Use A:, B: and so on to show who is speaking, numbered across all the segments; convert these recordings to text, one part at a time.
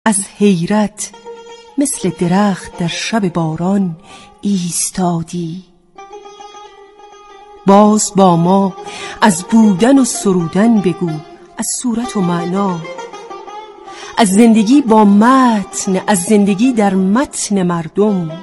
A: از حیرت مثل درخت در شب باران ایستادی. باز با ما از بودن و سرودن بگو، از صورت و معنا، از زندگی با متن، از زندگی در متن مردم.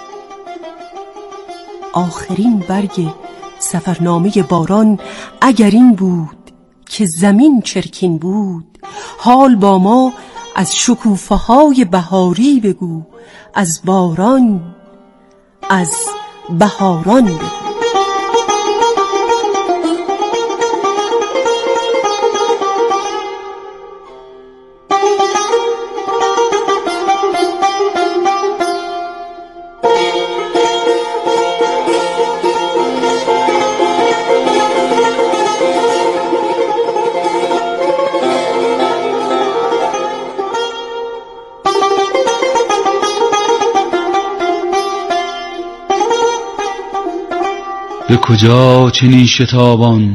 A: آخرین برگ سفرنامه باران اگر این بود که زمین چرکین بود، حال با ما از شکوفه های بهاری بگو، از باران، از بهاران بگو.
B: به کجا چنین شتابان؟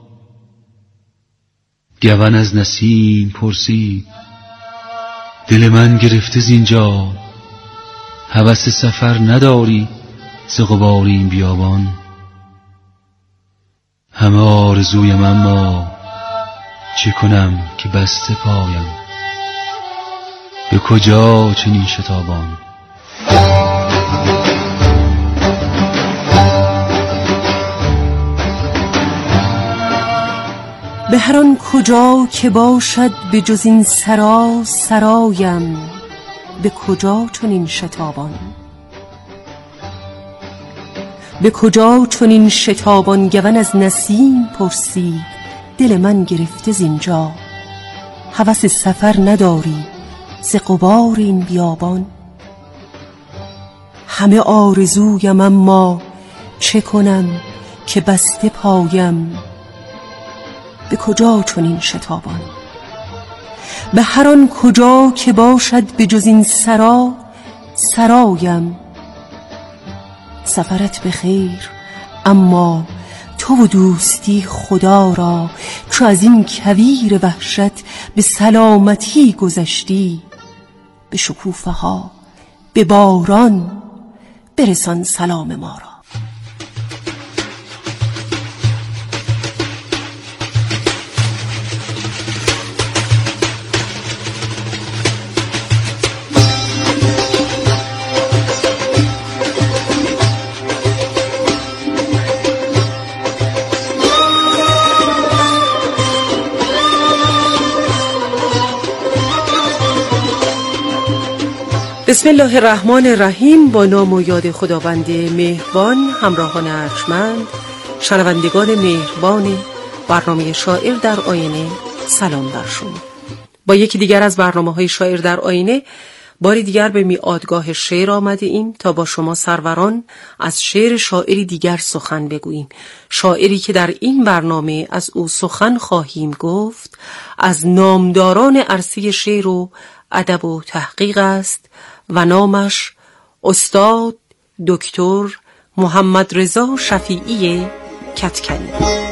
B: گون از نسیم پرسید. دل من گرفته زینجا، هوس سفر نداری ز غبار این بیابان. همه آرزویم اما چه کنم که بسته پایم؟ به کجا چنین شتابان؟
A: به هر آن کجا که باشد به جز این سرا سرایم، به کجا چنین شتابان؟ به کجا چنین شتابان؟ گون از نسیم پرسید. دل من گرفته زینجا، هوس سفر نداری ز غبار این بیابان. همه آرزویم اما چه کنم که بسته پایم؟ به کجا چنین شتابان؟ به هر آن کجا که باشد به جز این سرا سرایم. سفرت به خیر، اما تو و دوستی خدا را، چو از این کویر وحشت به سلامتی گذشتی. به شکوفه ها، به باران برسان سلام ما را. بسم الله الرحمن الرحیم. با نام و یاد خداوند مهربان. همراهان ارجمند، شنوندگان مهربان برنامه شاعر در آینه، سلام بر شما. با یکی دیگر از برنامه‌های شاعر در آینه باری دیگر به میعادگاه شعر آمده ایم تا با شما سروران از شعر شاعری دیگر سخن بگوییم. شاعری که در این برنامه از او سخن خواهیم گفت از نامداران عرصه شعر و ادب و تحقیق است و نامش استاد دکتر محمد رضا شفیعی کتکنی.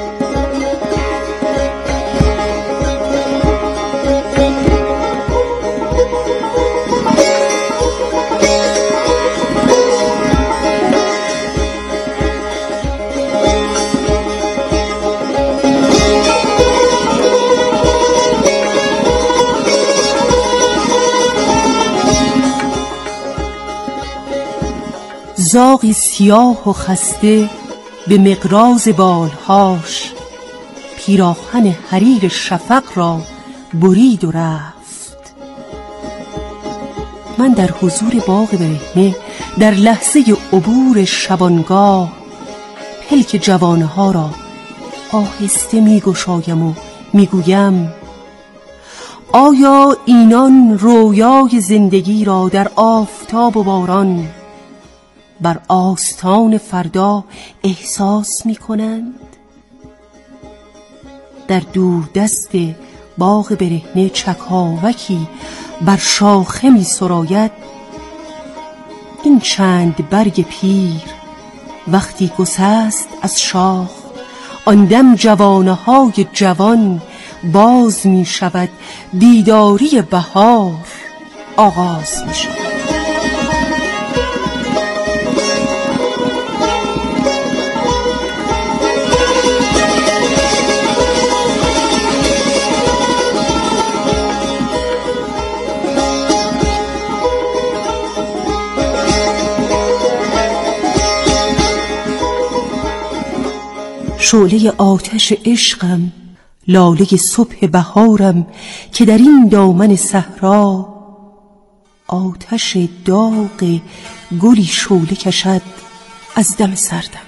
A: زاغی سیاه و خسته به مقراض بالهاش، پیراهن حریر شفق را برید و رفت. من در حضور باغ برهنه در لحظه عبور شبانگاه، پلک جوانها را آهسته میگشایم و میگویم آیا اینان رویای زندگی را در آفتاب و باران بر آستان فردا احساس می کنند؟ در دور دست باغ برهنه چکاوکی بر شاخه می سراید. این چند برگ پیر وقتی گسست از شاخ، آن دم جوانه های جوان باز می شود دیداری بهار آغاز می شود. شعله آتش عشقم، لاله صبح بهارم که در این دامن صحرا آتش داغ گلی شعله کشد از دم سردم.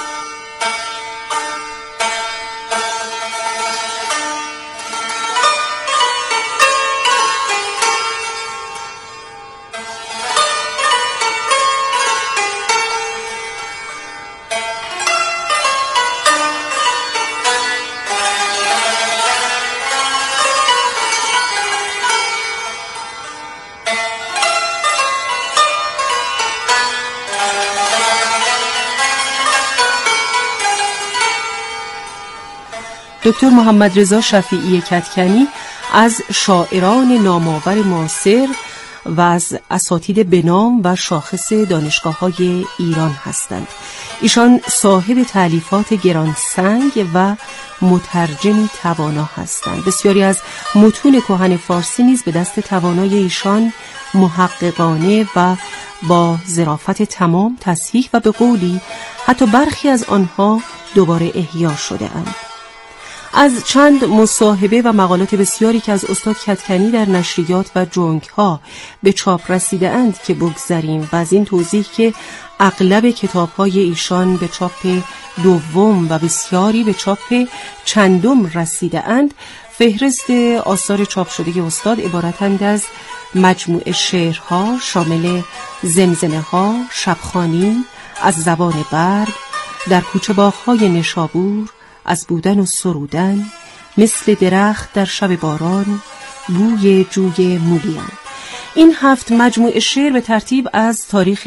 A: دکتر محمد رضا شفیعی کدکنی از شاعران نامآور معاصر و از اساتید بنام و شاخص دانشگاه‌های ایران هستند. ایشان صاحب تألیفات گرانسنگ و مترجمی توانا هستند. بسیاری از متون کهن فارسی نیز به دست توانای ایشان محققانه و با ظرافت تمام تصحیح و به قولی حتی برخی از آنها دوباره احیا شده اند. از چند مصاحبه و مقالات بسیاری که از استاد کدکنی در نشریات و جنگ‌ها به چاپ رسیده اند که بگذریم و از این توضیح که اغلب کتاب‌های ایشان به چاپ دوم و بسیاری به چاپ چندم رسیده اند، فهرست آثار چاپ شده استاد عبارتند از مجموعه شعرها شامل زمزمه‌ها، شبخوانی، از زبان برگ، در کوچه باغ‌های نشابور، از بودن و سرودن، مثل درخت در شب باران، بوی جوی مولیان. این 7 مجموعه شعر به ترتیب از تاریخ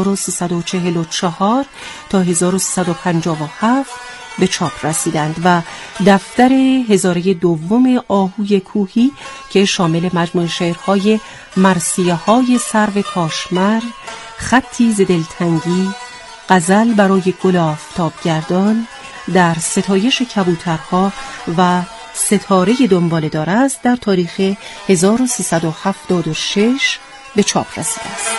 A: 1344 تا 1357 به چاپ رسیدند و دفتر هزاره دوم آهوی کوهی که شامل مجموعه شعرهای مرثیه های سرو کاشمر، خطی ز دلتنگی، غزل برای گل آفتابگردان، در ستایش کبوترها و ستاره دنباله دار است در تاریخ 1376 به چاپ رسیده است.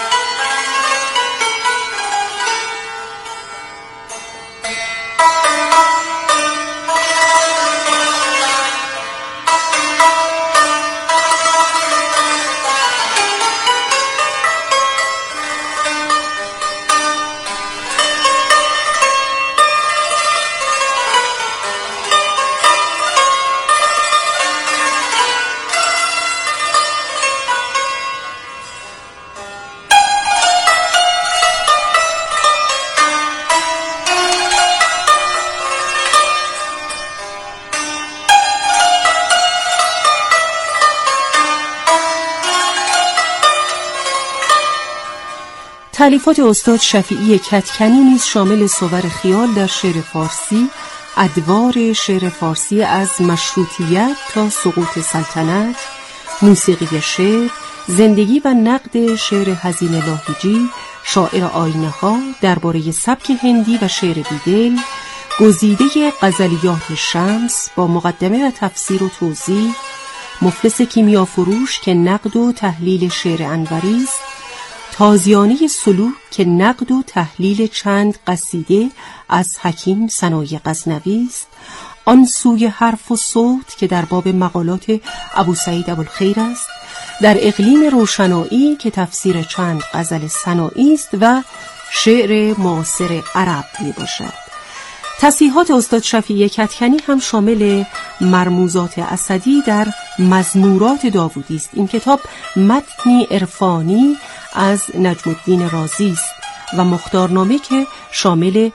A: تألیفات استاد شفیعی کدکنی نیز شامل صور خیال در شعر فارسی، ادوار شعر فارسی از مشروطیت تا سقوط سلطنت، موسیقی شعر، زندگی و نقد شعر حزین لاهیجی، شاعر آینه ها، درباره سبک هندی و شعر بیدل، گزیده غزلیات شمس با مقدمه و تفسیر و توضیح، مفلس کیمیا فروش که نقد و تحلیل شعر انوری است، تازیانه سلوک که نقد و تحلیل چند قصیده از حکیم ثنایی غزنوی است، آن سوی حرف و صوت که در باب مقالات ابوسعید ابوالخیر است، در اقلیم روشنایی که تفسیر چند غزل ثنایی است و شعر معاصر عرب می باشد. تصحیحات استاد شفیعی کدکنی هم شامل مرموزات اسدی در مزمورات داوودی است. این کتاب متنی عرفانی از نجم الدین رازی است و مختارنامه که شامل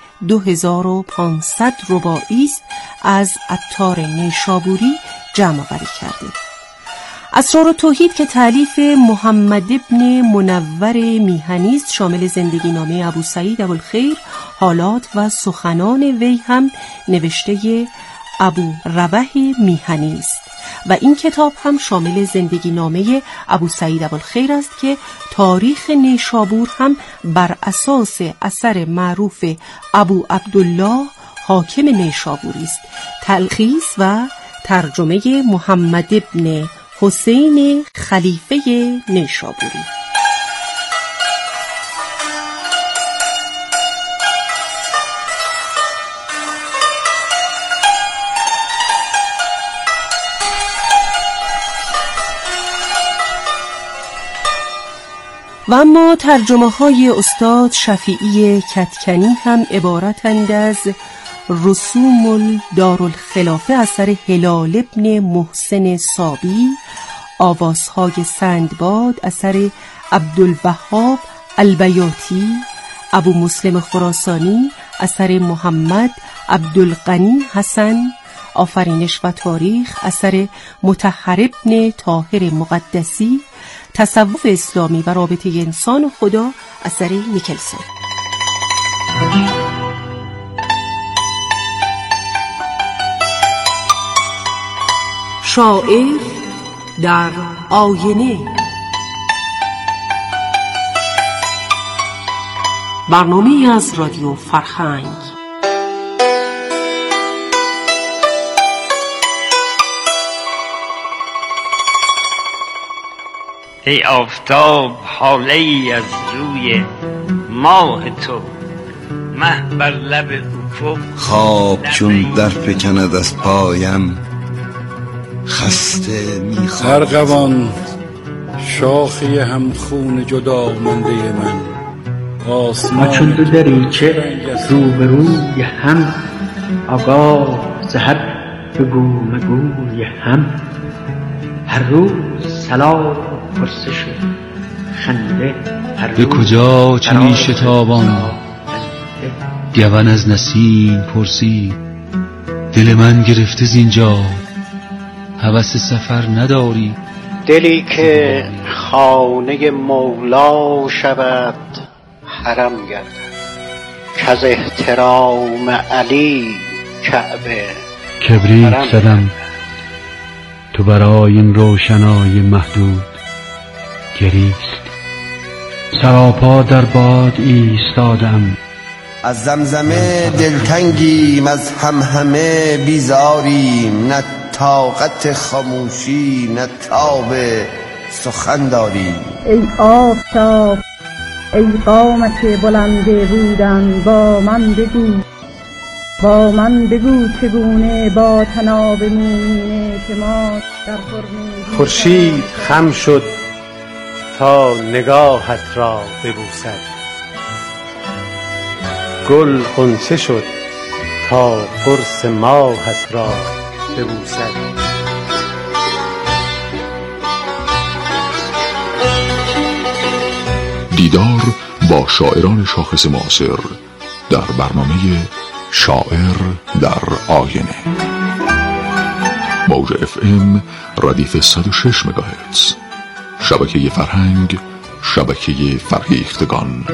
A: 2500 رباعی است از عطار نیشابوری جمع آوری کرده. اسرار التوحید که تألیف محمد ابن منور میهنی است شامل زندگی نامه ابوسعید ابوالخیر، حالات و سخنان وی هم نوشته ابو روح میهنی است و این کتاب هم شامل زندگی نامه ابو سعید ابوالخیر است که تاریخ نیشابور هم بر اساس اثر معروف ابو عبدالله حاکم نیشابوری است. تلخیص و ترجمه محمد ابن حسین خلیفه نیشابوری. و اما ترجمه های استاد شفیعی کدکنی هم عبارتند از رسوم الدارالخلافه اثر هلال ابن محسن صابی، آوازهای سندباد اثر عبدالوهاب البیاتی، ابو مسلم خراسانی اثر محمد عبدالغنی حسن، آفرینش و تاریخ اثر مطهر ابن طاهر مقدسی، تصوف اسلامی و رابطه انسان و خدا اثر نیکلسون. شاعر در آینه، برنامه‌ای از رادیو فرهنگ.
C: ای آفتاب هاله ای از روی ماه تو، مه بر لب افق
D: خواب چون در فکند از پایم، خسته میخواد
E: ارغوان شاخی هم خون جدا مانده من، آسمان
F: چون دو دریچه روبروی هم، آگاه زهر بگو مگوی هم، هر روز سلام پرسش خنده، هر
B: به کجا چنین شتابان؟ گون از نسیم پرسید دل من گرفته زینجا، هوس سفر نداری؟
F: دلی که خانه مولا شود حرم گردد، کز احترام علی کعبه
B: کبریت زدم تو برای این روشنای محدود گریست، سراپا در باد ایستادم.
D: از زمزمه دلتنگیم، از همهمه بیزاریم، نه طاقت خاموشی نه تاب سخن داریم.
G: ای آفتاب ای قامت بلند رودن، با من بگو چگونه با تناب مومین اعتماد در فرمه
H: خورشید خم شد تا نگاهت را ببوسد، گل غنچه شد تا قرص ماهت را ببوسد.
I: دیدار با شاعران شاخص معاصر در برنامه شاعر در آینه، موج FM ردیف 106 مگاهرتز، شبکه فرهنگ، شبکه فرهیختگان.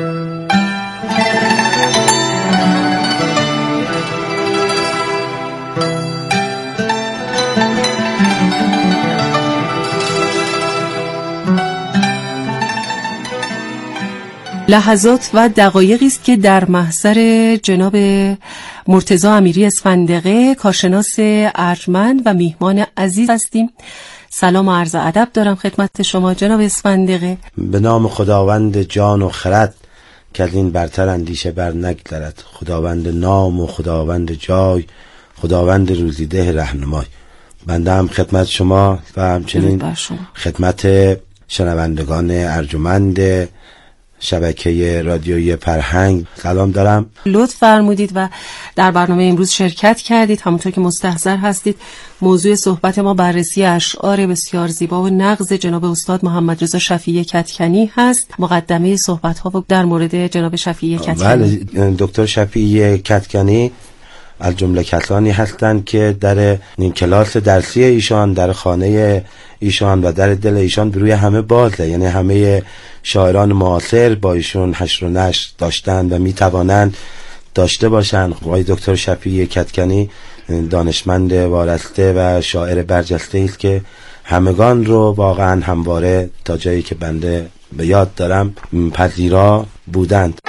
A: لحظات و دقایقی است که در محضر جناب مرتضی امیری اسفندقه، کارشناس ارجمند و میهمان عزیز هستیم. سلام و عرض ادب دارم خدمت شما جناب اسفندقه.
J: به نام خداوند جان و خرد که از این برتر اندیشه بر نگذرد، خداوند نام و خداوند جای، خداوند روزیده رهنمای. بنده هم خدمت شما و همچنین خدمت شنوندگان ارجمند شبکه رادیویی فرهنگ سلام دارم.
A: لطف فرمودید و در برنامه امروز شرکت کردید. همونطور که مستحضر هستید موضوع صحبت ما بررسی اشعار بسیار زیبا و نغز جناب استاد محمد رضا شفیعی کدکنی هست. مقدمه صحبت ها در مورد جناب شفیعی کدکنی.
J: بله، دکتر شفیعی کدکنی از جمله کسانی هستند که در این کلاس درسی ایشان، در خانه ایشان و در دل ایشان بروی همه بازه، یعنی همه شاعران معاصر با ایشون حشر و نشر داشتند و میتوانند داشته باشند. آقای دکتر شفیعی کدکنی دانشمند وارسته و شاعر برجسته است که همگان رو واقعا همواره تا جایی که بنده به یاد دارم پذیرا بودند.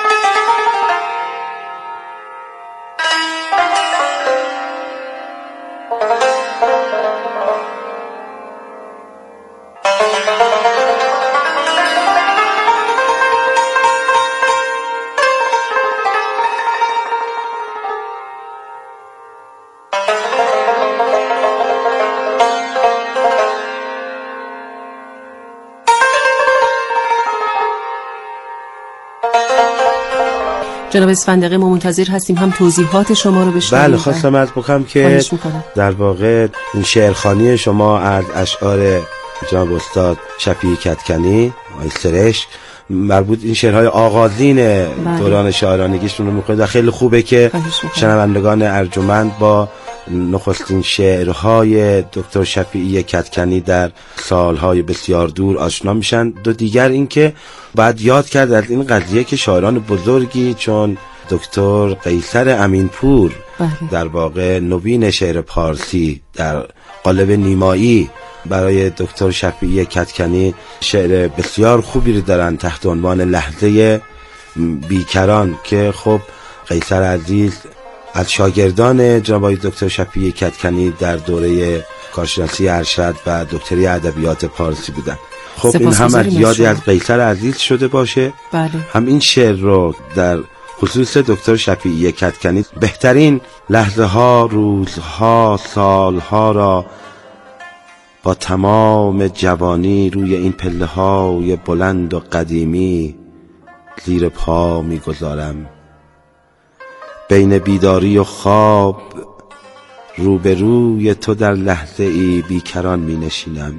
A: جناب اسفندقی ما منتظر هستیم هم توضیحات شما رو بشنویم.
J: بله خواستم از بکنم که در واقع این شعرخوانی شما از اشعار جناب استاد شفیع کدکنی سرشک مربوط این شعرهای آغازین دوران شاعرانگیشون رو می‌خونید و خیلی خوبه که شنوندگان ارجمند با نخستین شعرهای دکتر شفیعی کدکنی در سالهای بسیار دور آشنا میشن. دو دیگر این که باید یاد کرد از این قضیه که شاعران بزرگی چون دکتر قیصر امینپور در واقع نوین شعر پارسی در قالب نیمایی برای دکتر شفیعی کدکنی شعر بسیار خوبی رو دارن تحت عنوان لحظه بیکران که خب قیصر عزیز از شاگردان جناب دکتر شفیعی کدکنی در دوره کارشناسی ارشد و دکتری ادبیات پارسی بودن. خب این هم از یادی از قیصر عزیز شده باشه.
A: بله.
J: هم این شعر رو در خصوص دکتر شفیعی کدکنی بهترین لحظه ها، روزها، سالها را با تمام جوانی روی این پله های بلند و قدیمی زیر پا می گذارم. بین بیداری و خواب روبروی تو در لحظه ای بیکران می نشینم.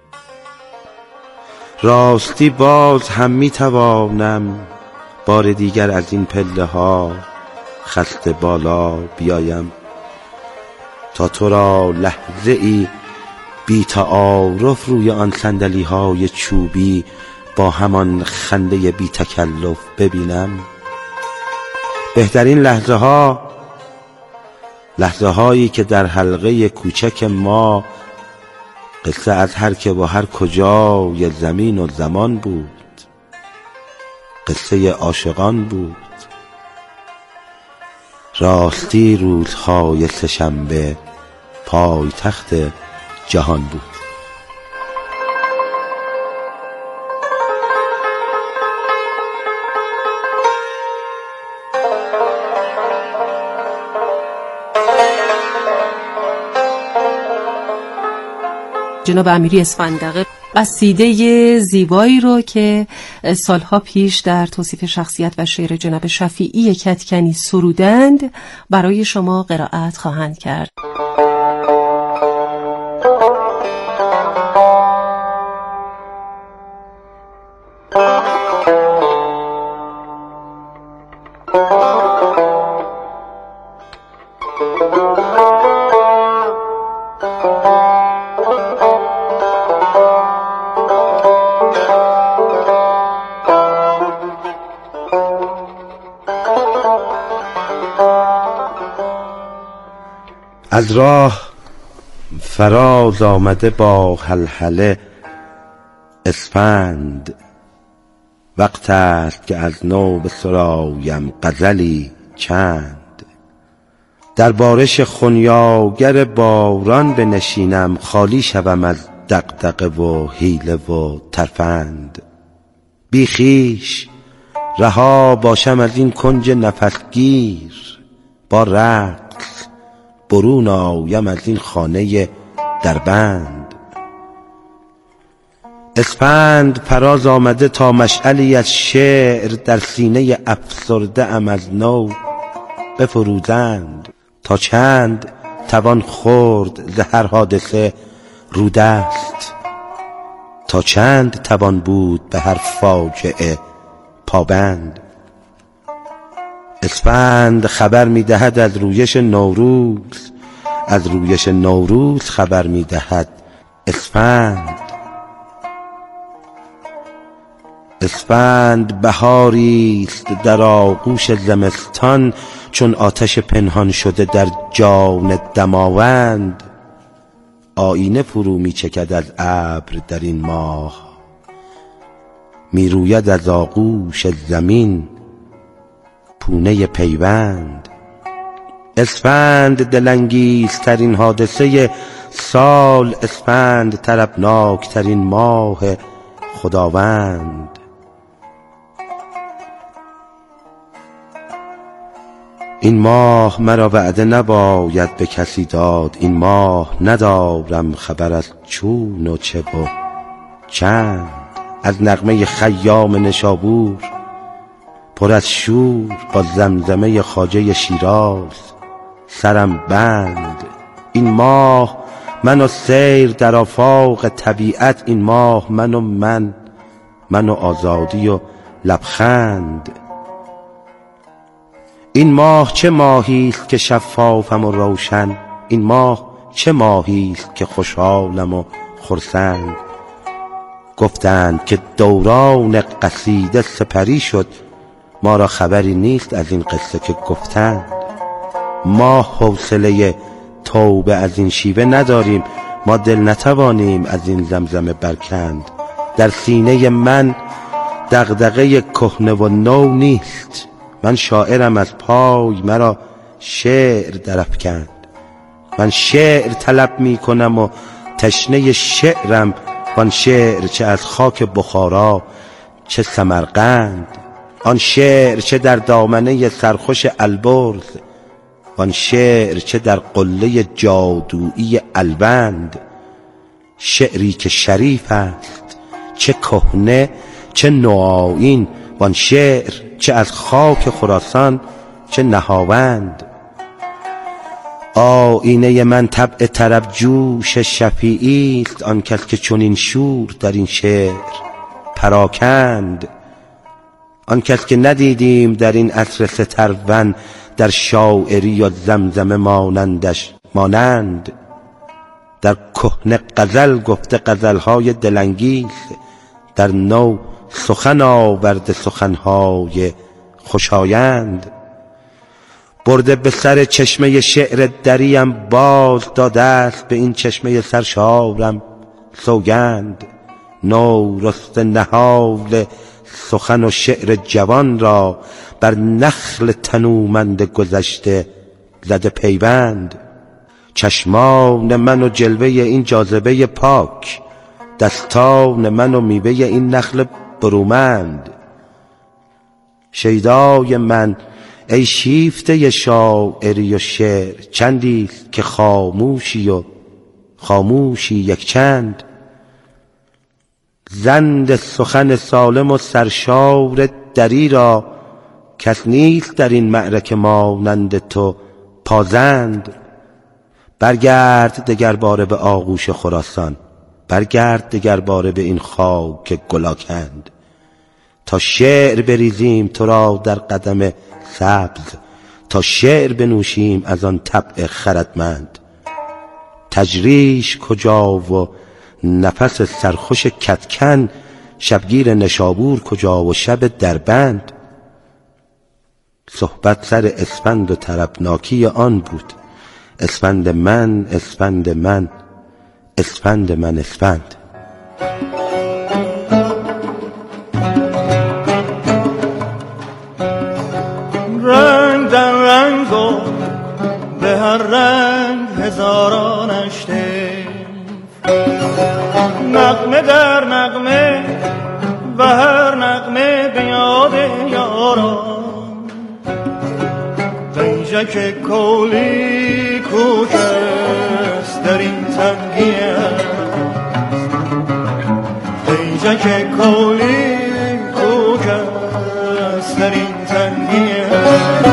J: راستی باز هم می توانم بار دیگر از این پله ها خسته بالا بیایم تا تو را لحظه ای بی تعارف روی آن صندلی های چوبی با همان خنده بی تکلف ببینم. بهترین لحظه هایی که در حلقه کوچک ما قصه از هر که و هر کجای زمین و زمان بود، قصه عاشقان بود. راستی روزهای سه‌شنبه پایتخت جهان بود.
A: جناب امیری اسفندقی قصیده زیبایی رو که سالها پیش در توصیف شخصیت و شعر جناب شفیعی کدکنی سرودند برای شما قرائت خواهند کرد.
J: از راه فراز آمده با هلهله اسفند، وقت است که از نو بسرایم غزلی چند. در بارش خنیاگر باران بنشینم، خالی شوم از دغدغه و حیله و ترفند. بی خویش رها باشم از این کنج نفسگیر، با رقص برون آیم از این خانه دربند. اسفند فراز آمده تا مشعلی از شعر در سینه افسرده ام از نو بفروزند. تا چند توان خورد ز هر حادثه رودست، تا چند توان بود به هر فاجعه پابند. اسفند خبر می‌دهد از رویش نوروز، از رویش نوروز خبر می‌دهد اسفند. اسفند بهاریست در آغوش زمستان، چون آتش پنهان شده در جان دماوند. آینه فرو می چکد از ابر در این ماه، می روید از آغوش زمین پونه پیوند. اسفند دلانگیزترین حادثه سال، اسفند طربناکترین ماه خداوند. این ماه مرا وعده نباید به کسی داد، این ماه ندارم خبر از چون و چه و چند. از نغمه خیام نشابور پر از شور، با زمزمه خواجه شیراز سرم بند. این ماه من و سیر در آفاق طبیعت، این ماه من و آزادی و لبخند. این ماه چه ماهیست که شفافم و روشن، این ماه چه ماهیست که خوشحالم و خرسند. گفتند که دوران قصیده سپری شد، ما را خبری نیست از این قصه که گفتند. ما حوصله توبه از این شیوه نداریم، ما دل نتوانیم از این زمزمه برکند. در سینه من دغدغه کهنه و نو نیست، من شاعرم از پای مرا شعر درافکند. من شعر طلب می کنم و تشنه شعرم، وان شعر چه از خاک بخارا چه سمرقند. آن شعر چه در دامنه سرخوش البرز، وان شعر چه در قله جادویی البند. شعری که شریف است چه کهنه چه نوآیین، وان شعر چه از خاک خراسان چه نهاوند. آینه من طبع طرب جوش شفیعی است، آن کس که چنین شور در این شعر پراکند. آن کس که ندیدیم در این عصر سترون، در شاعری و زمزمه مانند. در کهنه غزل گفته غزلهای دلانگیز، در نو سخن آورده سخنهای خوشایند. برده به سر چشمه شعر دریم، باز داده است به این چشمه سرشارم سوگند. نو رسته نهال سخن و شعر جوان را، بر نخل تنومند گذشته زده پیوند. چشمان من و جلوه این جاذبه پاک، دستان من و میوه این نخل برومند. شیدای من ای شیفته شاعری و شعر، چندیست که خاموشی و خاموشی یک چند. زند سخن سالم و سرشار دری را، کس نیست در این معرکه مانند تو پازند. برگرد دگر باره به آغوش خراسان، برگرد دگر باره به این خاک گلاکند. تا شعر بریزیم تو را در قدم سبز، تا شعر بنوشیم از آن طبع خردمند. تجریش کجا و نفس سرخوش کتکن، شبگیر نشابور کجا و شب دربند. صحبت سر اسفند و طربناکی آن بود، اسفند من اسفند من اسفند من اسفند.
K: رنگ در رنگ و به هر رنگ هزاران اشته، نغمه در نغمه و هر نغمه به یاد یاران. قیجک کولی کوکست در این تنگی است، قیجک کولی کوکست در این تنگی است.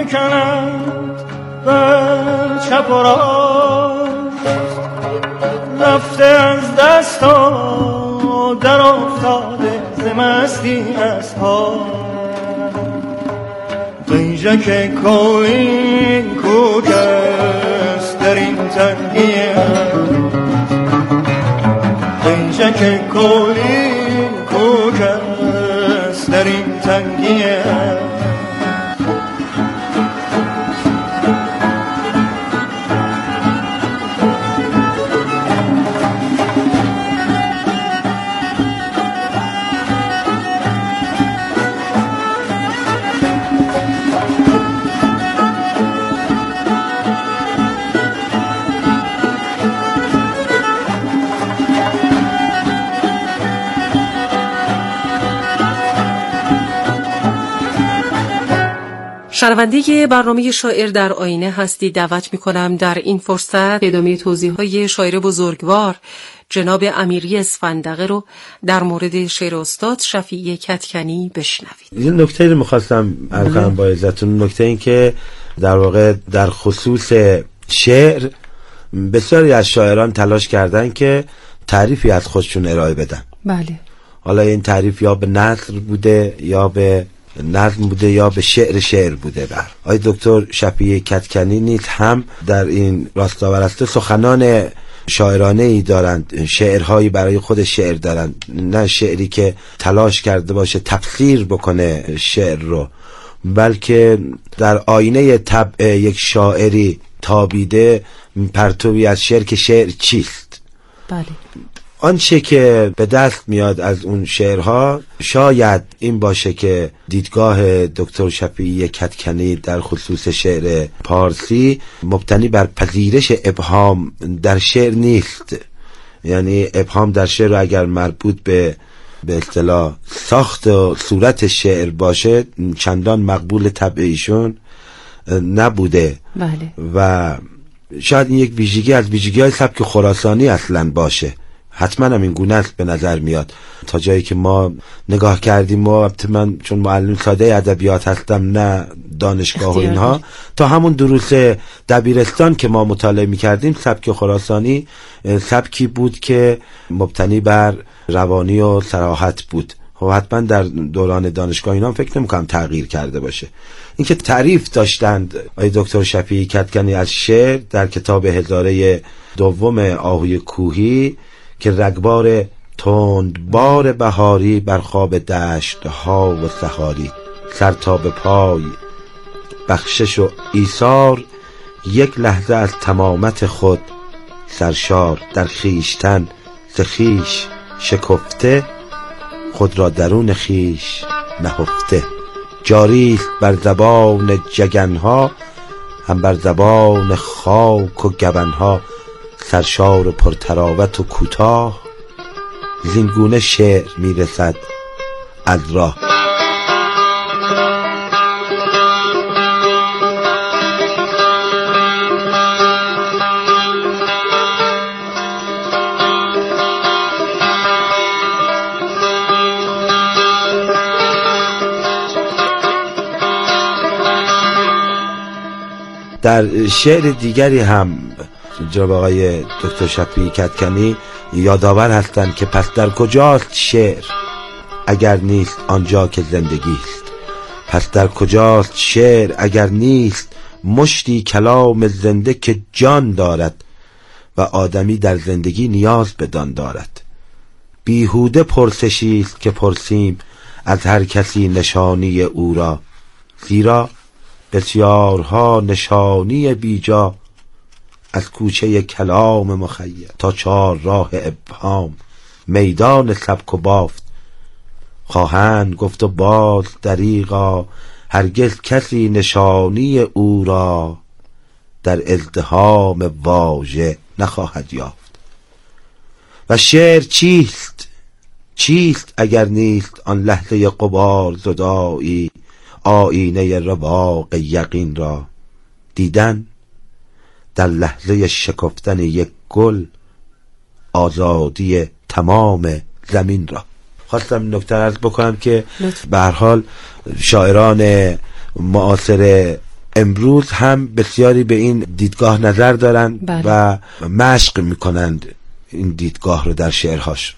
K: میکند بر چپ و راست، رفته از دست و در افتاده ز مستی از پا. قیژک کولی کوک است در این تنگی، قیژک کولی کوک است در این تنگی.
A: شنونده برنامه شاعر در آینه هستی. دعوت می‌کنم در این فرصت ادامه توضیح‌های شاعر بزرگوار جناب امیری اسفندقه رو در مورد شعر استاد شفیع کدکنی بشنوید.
J: یه نکته رو می‌خواستم عرض کنم با عزتون. نکته این که در واقع در خصوص شعر بسیاری از شاعران تلاش کردن که تعریفی از خودشون ارائه بدن.
A: بله.
J: حالا این تعریف یا به نثر بوده یا به نظم بوده یا به شعر بوده. آقای دکتر شفیع کدکنی نیز هم در این راستاورسته سخنان شاعرانه ای دارند، شعرهایی برای خود شعر دارند، نه شعری که تلاش کرده باشه تفسیر بکنه شعر رو، بلکه در آینه طبع یک شاعری تابیده پرتوی از شعر که شعر چیست.
A: بله.
J: آنچه که به دست میاد از اون شعرها شاید این باشه که دیدگاه دکتر شفیع کدکنی در خصوص شعر پارسی مبتنی بر پذیرش ابهام در شعر نیست. یعنی ابهام در شعر رو اگر مربوط به اصطلاح ساخت و صورت شعر باشه چندان مقبول طبع ایشون نبوده.
A: بله.
J: و شاید این یک ویژگی از ویژگی‌های سبک خراسانی اصلا باشه. حتما هم این گونه است به نظر میاد. تا جایی که ما نگاه کردیم و من چون معلم ساده ادبیات هستم نه دانشگاه و اینها، تا همون دروس دبیرستان که ما مطالعه میکردیم سبک خراسانی سبکی بود که مبتنی بر روانی و صراحت بود. و حتما در دوران دانشگاه اینا فکر نمیکنم تغییر کرده باشه. اینکه تعریف داشتند آقای دکتر شفیع کدکنی از شعر در کتاب هزاره دوم آهوی کوهی که رگبار تندبار بهاری بر خواب دشت ها و صحاری، سر تا به پای بخشش و ایثار، یک لحظه از تمامت خود سرشار، در خیشتن ز خویش شکفته، خود را درون خویش نهفته. جاری است بر زبان جگنها، هم بر زبان خاک و گبنها، سرشار و پرتراوت و کوتاه، زینگونه شعر میرسد از راه. در شعر دیگری هم جناب آقای دکتر شفیع کدکنی یادآور هستند که پس در کجاست شعر اگر نیست آنجا که زندگی است. پس در کجاست شعر اگر نیست مشتی کلام زنده که جان دارد و آدمی در زندگی نیاز بدان دارد. بیهوده پرسشی است که پرسیم از هر کسی نشانی او را، زیرا بسیارها نشانی بیجا از کوچه کلام مخیر تا چار راه ابهام، میدان سبک و بافت خواهند گفت و باز دریغا، هرگز کسی نشانی او را در ازدحام واژه نخواهد یافت. و شعر چیست؟ چیست اگر نیست آن لحظه غبار زدایی، آینه رواق یقین را دیدن، در لحظه شکفتن یک گل آزادی تمام زمین را. خواستم نکته عرض بکنم که به هر حال شاعران معاصر امروز هم بسیاری به این دیدگاه نظر دارند و مشق میکنند این دیدگاه رو در شعرهاش.